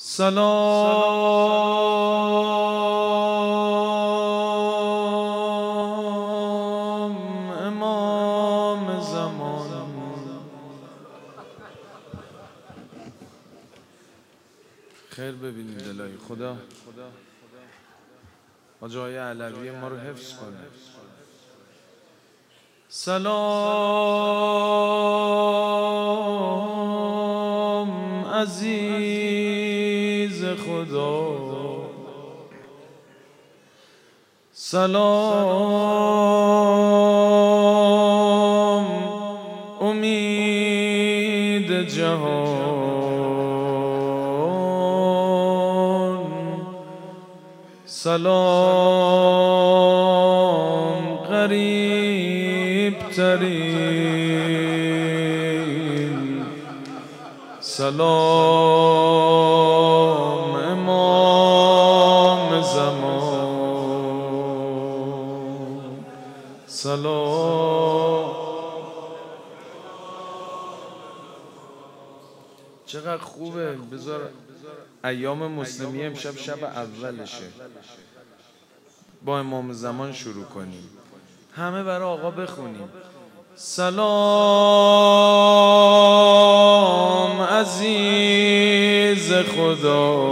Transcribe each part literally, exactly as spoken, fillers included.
سلام امام زمان. خیر ببینید الهی خدا حاج آقای علوی ما رو حفظ کنه. سلام عزیز خدا، سلام امید جهان، سلام غریب ترین، سلام امام زمان. سلام. چقدر خوبه. بذار ایام مسلمی امشب شب اولشه، با امام زمان شروع کنیم. همه برای آقا بخونیم. سلام عزیز خدا،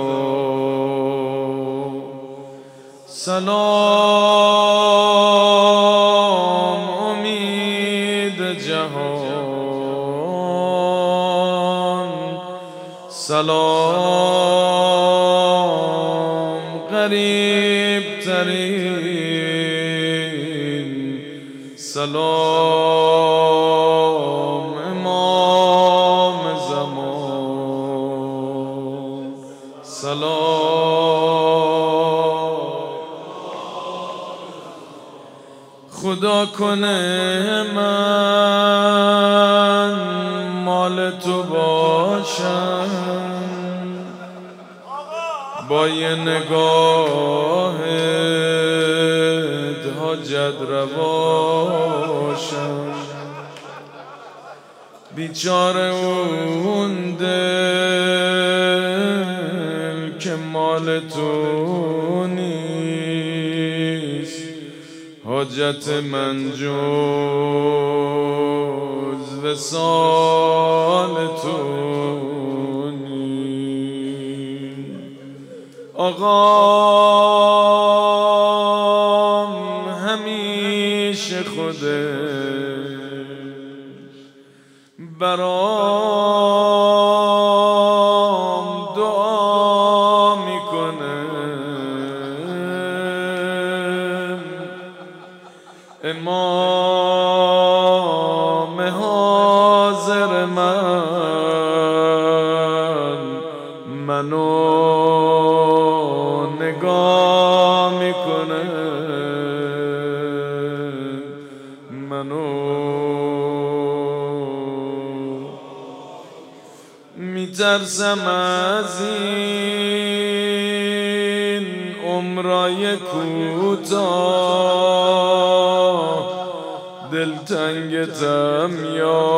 سلام امید جهان، سلام غریب ترین، سلام امام زمان. سلام. خدا کنه من مال تو باشم، با یه نگاهت حاجت رواشم، بیچاره اون دل که مال تو نیست، حاجت من جز وصال تو نیست. آقام همیشه خودش برام دعا میکنه، امام حاضر من منو نگاه میکنه، منو میترسم از این عمرای کوتاه، دلتنگتم یا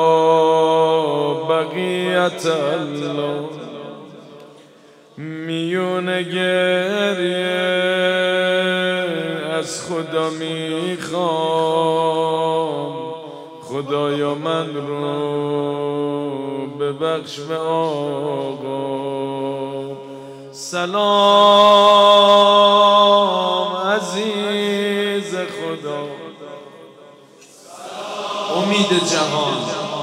بقیت الله، میونه گریه از خدا میخوام، خدایا من رو ببخش به آقا. سلام عزیز خدا، امید جهان،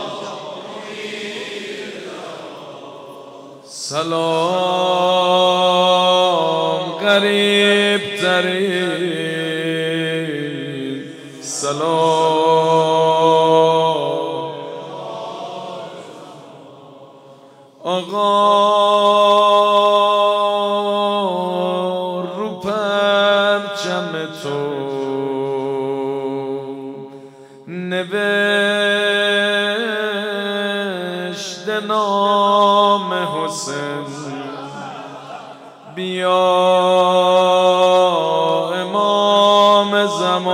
سلام غریب ترین، سلام. آقا رو پرچم تو نوشته نام حسین، بیا امام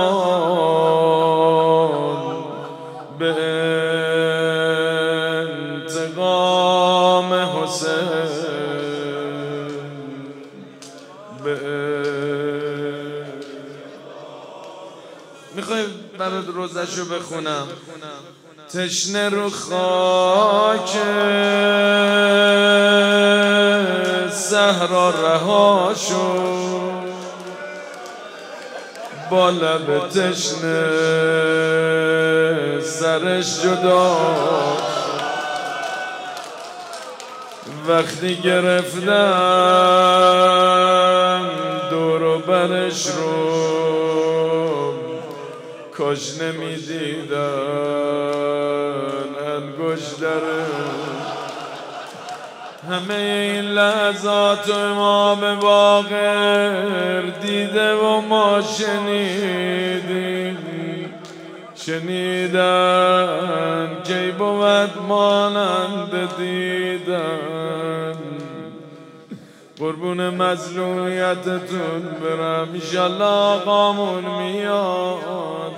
زمان، به انتقام حسین به میخوای برات روزشو بخونم. تشنه رو خاک صحرا رها شد، با لب تشنه سرش جدا. وقتی گرفتم دور و برش رو کاش نمیدیدن انگشترش. همه این لحظات امام باقر دیده و ما شنیدیم، شنیدن کی بود مانند دیدن. قربون مظلومیتتون برم، انشالله آقامون میاد.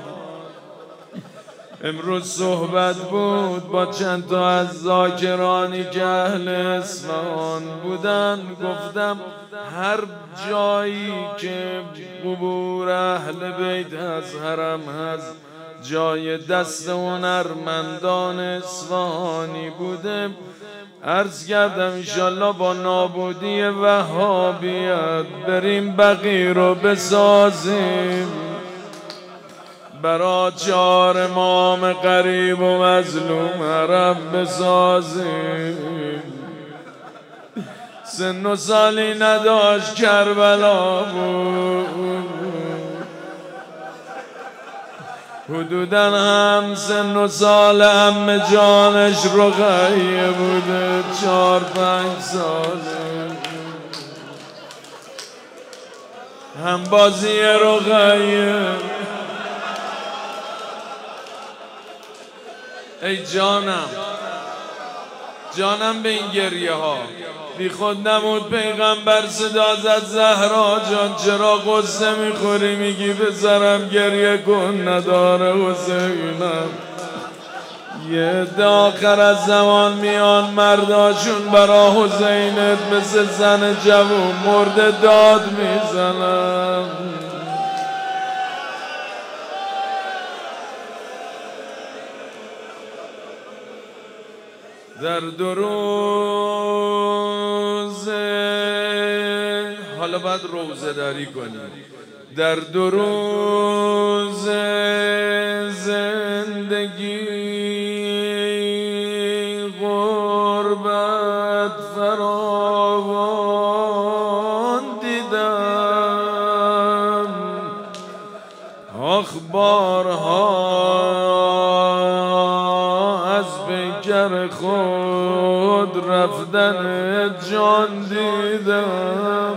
امروز صحبت بود با چند تا از ذاکرانی که اهل اصفهان بودن. گفتم هر جایی که قبور اهل بیت هست، حرم هست، جای دست هنرمندان اصفهانی بوده. عرض کردم انشالله با نابودی وهابیت بریم بقیع رو بسازیم، برا چهار امام غریب و مظلوم حرم بسازیم. سن و سالی نداشت کربلا بود، حدوداً هم سن و سال عمه جانش رقیه بوده، چهار پنج ساله. هم بازی رقیه. ای جانم جانم به این گریه ها بی خود نمود پیغمبر صدا زد زهرا جان چرا قصه میخوری؟ میگی بذارم گریه کن نداره حسینم. یه عده آخر از زمان میان مرداشون برا حسینت مثل زن جوون مرده داد میزنم. در دو روز حالا باید روزه داری کنی. در دو روز زندگی غربت فراوان دیدم، اخبارها از پیکر خود رفتن جان دیدم.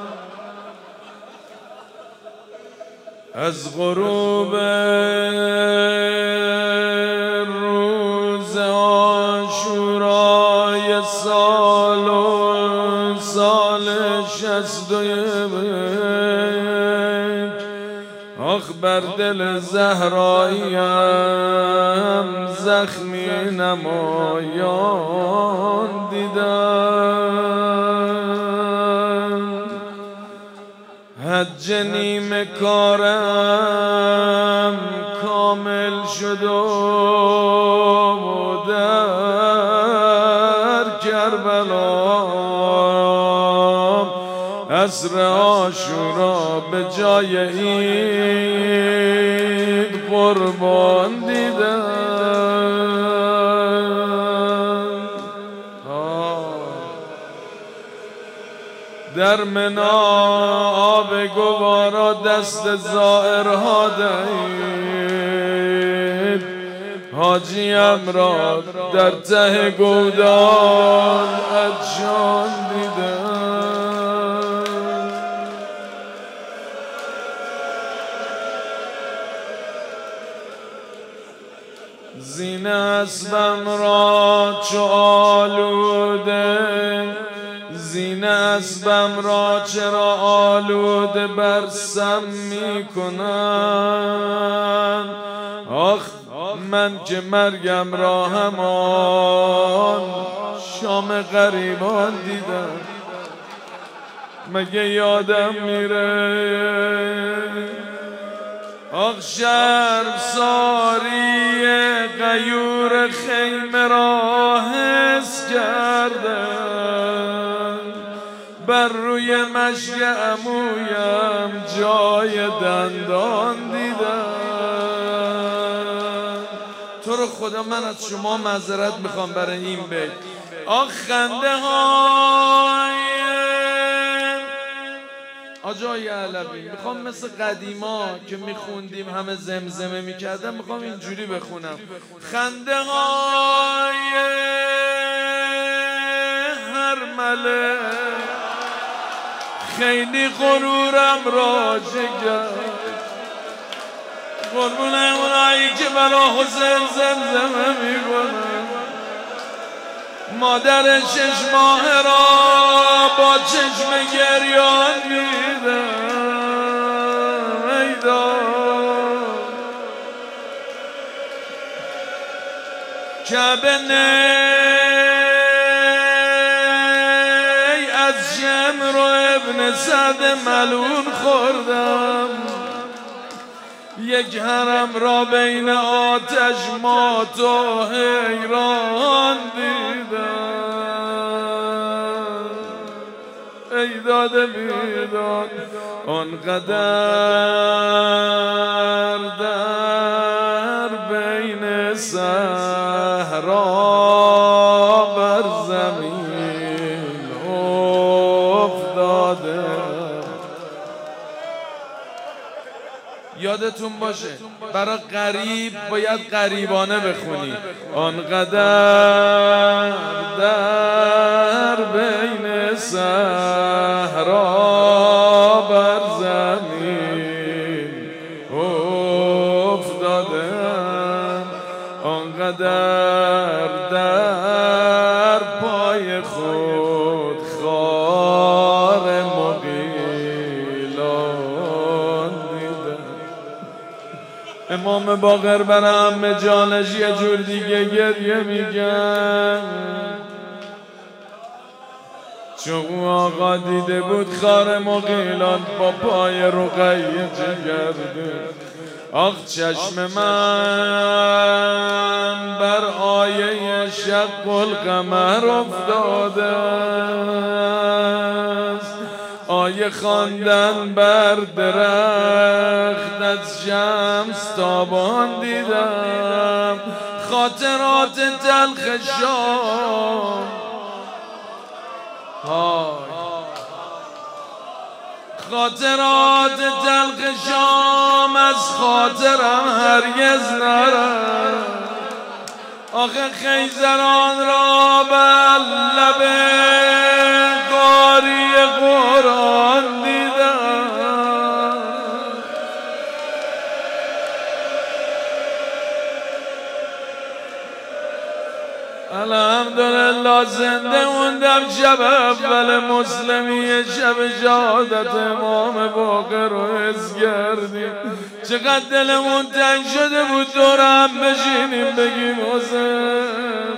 از غروب روز عاشورای سال و سال شصت و یک آخ بر دل زهراییم زخمی نمایان دیدم. حج نیمه کارم کامل شد و در کربلا عصر عاشورا به جای عید قربان دیدم. در منا آب گوارا دست زائرها دهید، حاجیم را در ته گودال عطشان دیدم. زین اسبم را چو آلوده، زین اسبم را چرا آلوده برسم می کنم. آخ من که مرگم را همان شام غریبان دیدم. مگه یادم میره آخ شرمساری غیور خیمه را حس کردم بر روی مشک عمویم جای دندان دیدم. تو رو خدا من از شما معذرت میخوام برای این بیت. آخ خنده های آجای علوی میخوام مثل قدیما که میخوندیم همه زمزمه میکردم میخوام اینجوری بخونم. خنده های هر مله خیلی غرورم را جگر قربون اونایی که برا حسین زمزمه میکنن. مادر شش ماه را با چشم گریان میدم ای داد کعبه نی از شمر و ابن سعد ملون خوردم. یک حرم را بین آتش مات و حیران دیدم ای داد بیداد آنقدر در بین صحرا بر زمین افتاده. یادتون باشه برای غریب باید غریبانه بخونی. آنقدر در بین صحرا بر زمین افتادم آنقدر در پای خود خار مغیلان دیدم. امام باقر بر عمه جانش یه جور دیگه گریه میگن چون آقا دیده بود خار مغیلان با پای رقیه جگرده. آخ چشم من بر آیه شق القمر افتاده است. آیه خواندن بر درخت از شمس تابان دیدم. خاطرات تلخ شام خاطرات تلخ شام از خاطرم هرگز نرم. آخه خیزران را بر لب قاری قرآن دیدم. الحمدلله زنده موندم شب اول مسلمی شب شهادت امام باقر رو حس کردیم. چقدر دلمون تنگ شده بود دور هم بشینیم بگیم حسین.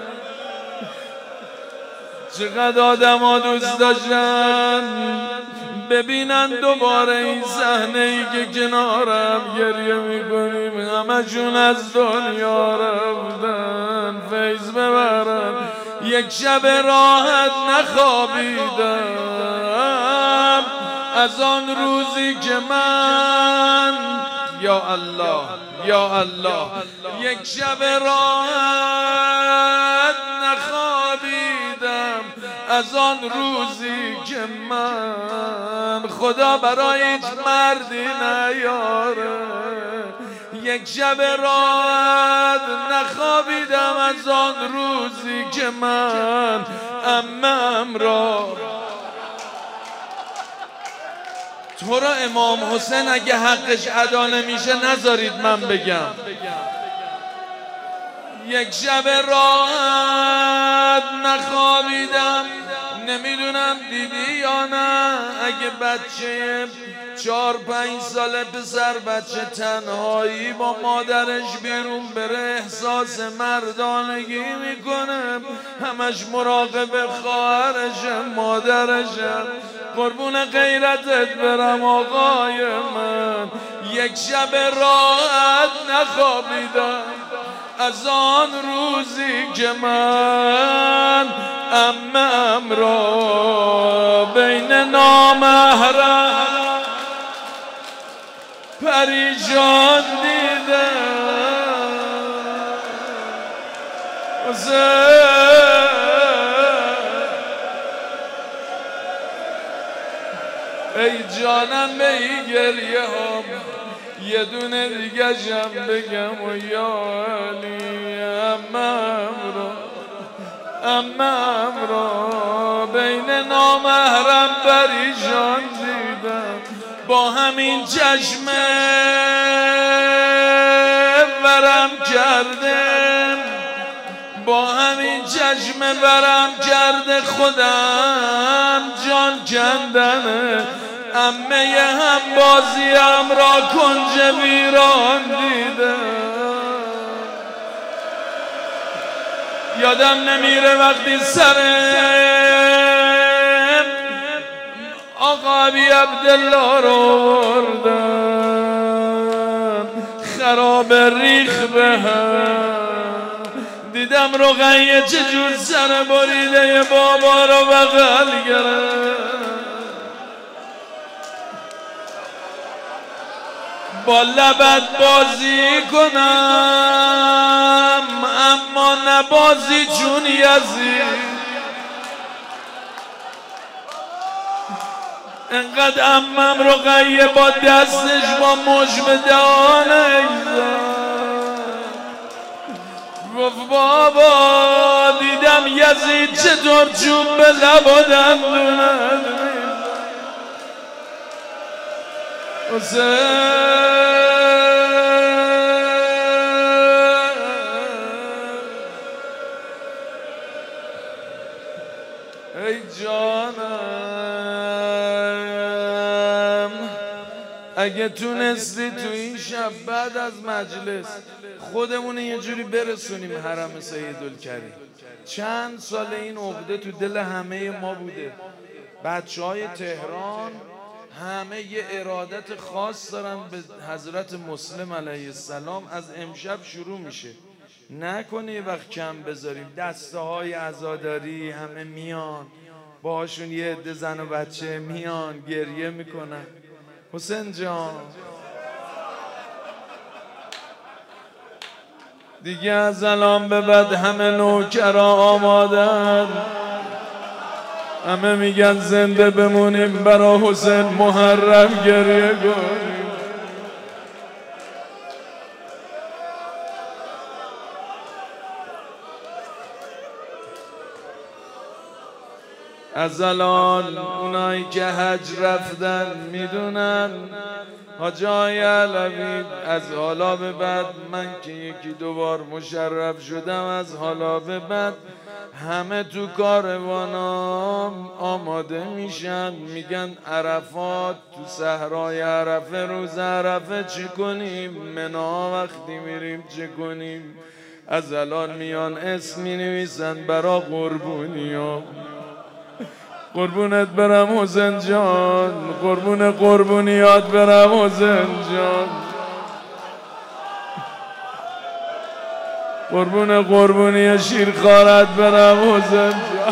چقدر آدم ها دوست داشتن ببینن دوباره این صحنه ای که کنارم گریه میکنیم. همشون از دنیا رفتن فیض ببرن. یک شب راحت نخوابیدم از آن روزی که من یا الله یا الله یک شب راحت نخوابیدم از آن روزی که من خدا برای هیچ مردی نیاره. یک شب راحت نخوابیدم از آن روزی که من عمم را. تو را امام حسین اگه حقش ادا نمیشه نذارید من بگم. یک شب راحت نخوابیدم. نمیدونم دیدی یا نه اگه بچه چار پنج ساله پسر بچه تنهایی با مادرش بیرون بره احساس مردانگی میکنه. همش مراقب خواهرش مادرش. قربون غیرتت برم آقای من. یک شب راحت نخوابیدم از آن روزی که من عمم را بین نامحرم پریشان دیدم. ای جانم به این گریه هم یه دونه دیگه جم بگم و یا علی عمم را عمم را بین نامحرم پریشان دیدم. با همین چشمه ورم کردم با همین چشمه ورم کرده خودم جان کندنه. عمه هم بازیم را کنج ویران دیدم. یادم نمیره وقتی سرم آقا ابی عبدالله رو بردم خراب ریخ به هم. دیدم رقیه چجور سر بریده بابا رو بغل گرفت. با لبت بازی کنم اما نبازی چون یزید. انقدر عمم رقیه با دستش با مجم دهانش گفت بابا دیدم یزید چطور چوب به لب و دندونت ای جانم اگه تونستی تو این شب بعد از مجلس خودمون یه جوری برسونیم حرم سیدالکریم. چند سال این عقده تو دل همه ما بوده. بچه های تهران همه یه ارادت خاص دارن به حضرت مسلم علیه السلام. از امشب شروع میشه، نکنه یه وقت کم بذاریم. دسته های عزاداری همه میان، باهاشون یه عده زن و بچه میان گریه میکنن. حسین جان دیگه از الان به بعد همه نوکرا آمادن، همه میگن زنده بمونیم برا حسین محرم گریه کنیم. از الان اونایی که حج رفتن میدونن حاجای علوی از حالا به بعد، من که یکی دوبار مشرف شدم، از حالا به بعد همه تو کاروانام آماده میشن، میگن عرفات تو صحرای عرفه روز عرفه چی کنیم، منا وقتی میریم چه کنیم. از الان میان اسم مینویسن برا قربونیام. قربونت برم حسین جان، قربون قربونیات برم حسین جان، قربون قربونی شیرخوارت برم حسین جان.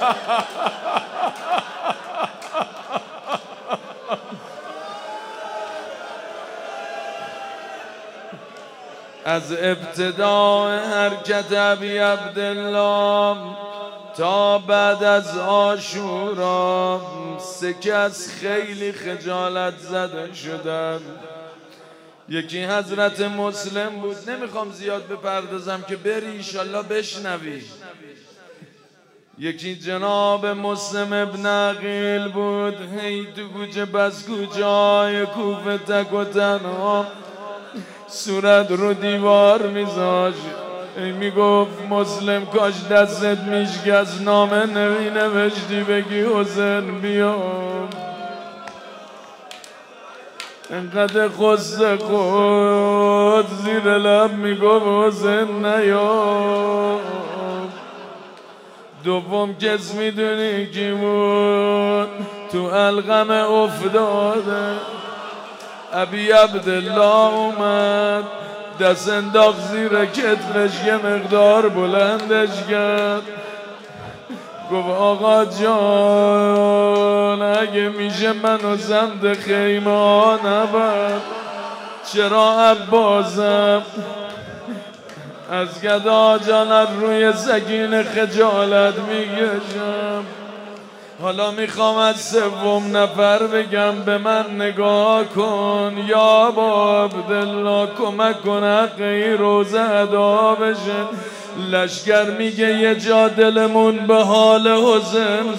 از ابتدای حرکت ابی عبدالله تا بعد از عاشورا سه کس خیلی خجالت زده شدن. یکی حضرت مسلم بود، نمیخوام زیاد بپردازم که بری ایشالله بشنوی. یکی جناب مسلم ابن عقیل بود، هی تو کوچه بس کوچه‌های کوفه تک و تنها صورت رو دیوار میذاشت. ای میگفت مسلم کاش دستت میشکست نامه نمی نوشتی بگی حسین بیام. انقدر خسته خود زیر لب میگفت حسین نیام. دوم کس میدونی کی بود؟ تو الغم افتاده. ابی عبدالله اومد دست انداخت زیر کتفش یه مقدار بلندش کرد، گفت آقا جان اگه میشه منو سمت خیمه ها نبر، چرا عباسم از گدا جانت روی سکین خجالت میکشم. حالا میخوام از سوم نفر بگم به من نگاه کن، یا با عبدالله کمک کن حقی روزه ادا بشه. لشکر میگه یه جا دلمون به حال حسین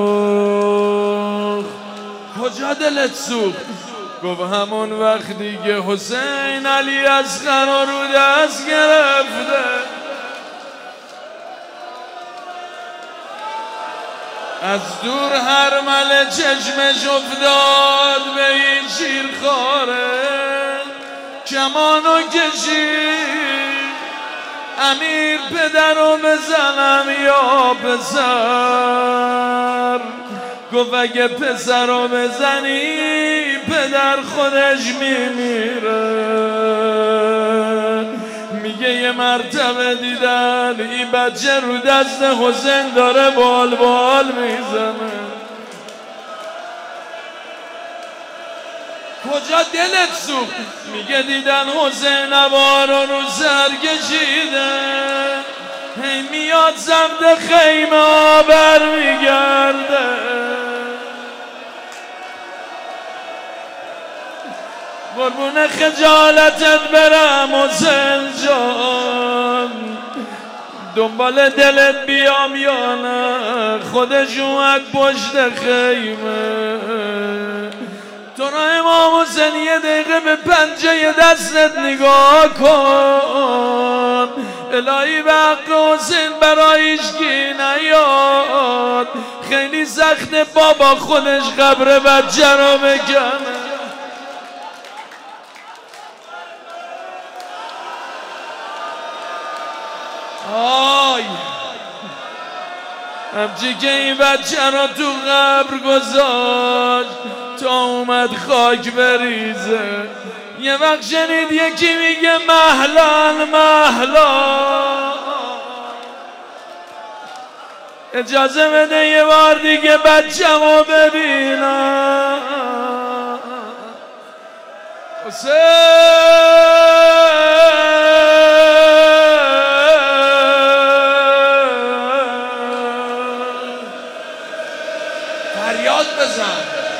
سوخت. کجا دلت سوخت؟ گفت همون وقتی که حسین علی اصغر رو دست گرفته، از دور هر مل چشمش افتاد به این شیرخواره، کمانو کشید امیر پدرو بزنم یا پسر. گفت اگه پسرو بزنی پدر خودش میمیره. میگه یه مرتبه دیدن این بچه رو دست حسین داره بال بال میزنه. کجا دلت سوخت؟ میگه دیدن حسین عبارو رو سر کشیده، هی میاد سمت خیمه ها برمیگرده. قربون خجالتت برم حسین جان، دنبال دلت بیام یا نه؟ خودش اومد پشت خیمه. تو را امام حسین یه دقیقه به پنجه دستت نگاه کن، الهی به حق حسین برایش کی نیاد. خیلی سخته بابا خودش قبر بچه رو بکنه. آی همچی که این بچه رو تو قبر گذاشت تا اومد خاک بریزه. یه وقت شنید یکی میگه مهلان مهلان، اجازه بده یه بار دیگه بچه رو ببینم. فریاد بزن.